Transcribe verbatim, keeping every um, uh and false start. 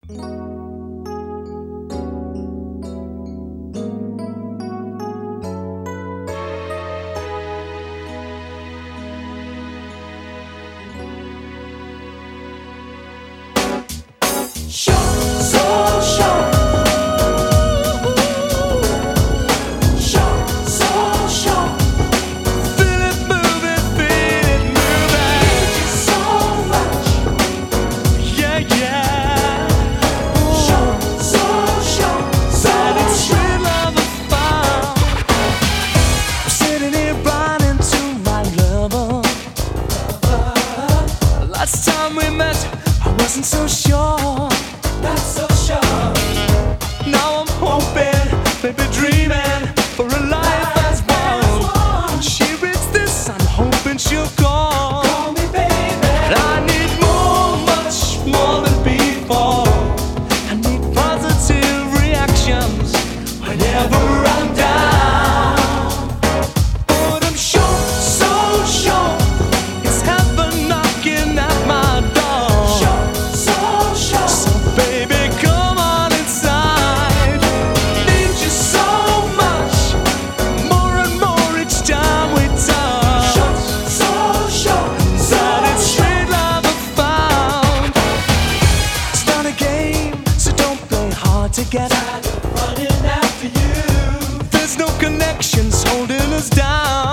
Last time we met, I wasn't so sure, not so sure. Now I'm hoping, maybe dreaming for a life as one. When she reads this, I'm hoping she'll call. Call me, baby. I need more, much more than before. I need positive reactions whenever I'm down. But I'm sure, so sure, it's heaven knocking at my door. Sure, so sure. So baby, come on inside. Need you so much, more and more each time we touch. Sure, so sure. That it's sweet love I found. It's not a game, so don't play hard to get out. Running after you. There's no connections holding us down.